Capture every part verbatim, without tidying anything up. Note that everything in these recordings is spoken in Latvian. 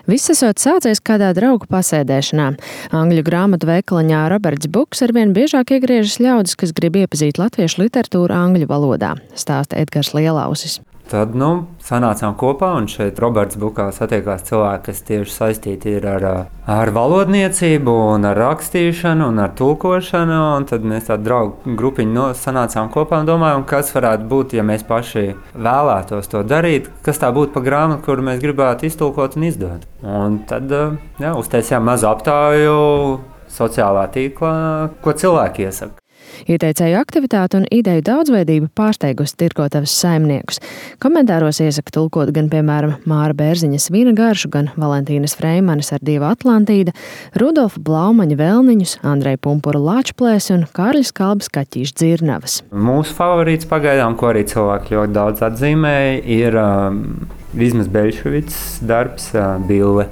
Viss esot sācies kādā draugu pasēdēšanā. Angļu grāmatu veikaliņā Roberts Books arvien biežāk iegriežas ļaudis, kas grib iepazīt latviešu literatūru angļu valodā, stāsta Edgars Lielausis. Tad, nu, sanācām kopā, un šeit Roberts Bookā satiekās cilvēki, kas tieši saistīti ir ar, ar valodniecību, un ar rakstīšanu, un ar tulkošanu, un tad mēs tādu draugu grupiņu no, sanācām kopā un domājām, kas varētu būt, ja mēs paši vēlētos to darīt, kas tā būtu pa grāmatu, kuru mēs gribētu iztulkot un izdot. Un tad, jā, uztaisījām mazu aptāju sociālā tīklā, ko cilvēki iesaka. Ieteicēju aktivitāte un ideju daudzveidība pārsteigusi tirgotavas saimniekus. Komentāros iesaka tulkot gan, piemēram, Māra Bērziņas Vīna garšu, gan Valentīnas Freimanes Ar Dievu Atlantīda, Rudolfa Blaumaņa Vēlniņus, Andreja Pumpura Lāčplēsi un Kārļa Skalbas Kaķīša Dzirnavas. Mūsu favorīts pagaidām, ko arī cilvēki ļoti daudz atzīmēja, ir um, Vizmas Beļševics darbs uh, Bille.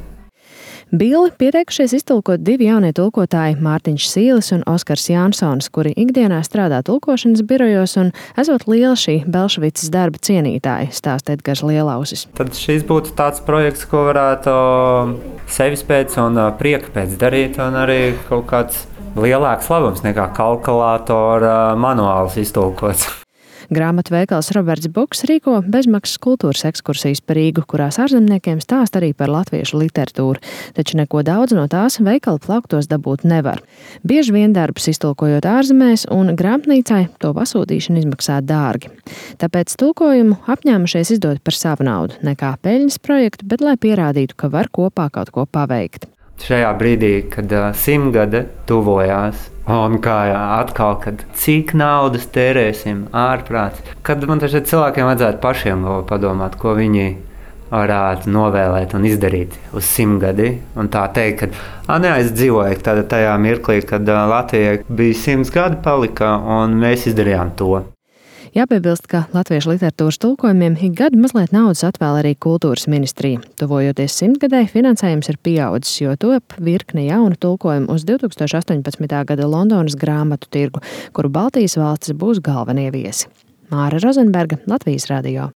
Billi pieteikušies iztulkot divi jaunie tulkotāji Mārtiņš Sīlis un Oskars Jansons, kuri ikdienā strādā tulkošanas birojos un esot liela šī Belševicas darba cienītāji, stāsta Edgars Lielausis. Tad šis būtu tāds projekts, ko varētu sevis pēc un prieka pēc darīt, un arī kaut kāds lielāks labums nekā kalkulātora manuāls iztulkots. Grāmatu veikals Roberts Books rīko bezmaksas kultūras ekskursijas par Rīgu, kurās ārzemniekiem stāst arī par latviešu literatūru, taču neko daudz no tās veikala plauktos dabūt nevar. Bieži vien darbus iztulkojot ārzemēs, un grāmatnīcai to pasūtīšanu izmaksā dārgi. Tāpēc tulkojumu apņēmušies izdot par savu naudu, ne kā peļņas projektu, bet lai pierādītu, ka var kopā kaut ko paveikt. Šajā brīdī, kad uh, simtgade tuvojās, un kā jā, atkal, kad cik naudas tērēsim ārprāts, kad man taču cilvēkiem vajadzētu pašiem padomāt, ko viņi varētu novēlēt un izdarīt uz simtgadi, un tā teikt, ka neaizdzīvoja tāda tajā mirklī, kad uh, Latvijai bija simts gadi palika, un mēs izdarījām to. Jāpiebilst, ka latviešu literatūras tulkojumiem ik gadu mazliet naudas atvēl arī kultūras ministrija. Tuvojoties simtgadēji, finansējums ir pieaudzis, jo top virkne jaunu tulkojumu uz divtūkstoš astoņpadsmitā gada Londonas grāmatu tirgu, kuru Baltijas valstis būs galvenie viesi. Māra Rozenberga, Latvijas radio.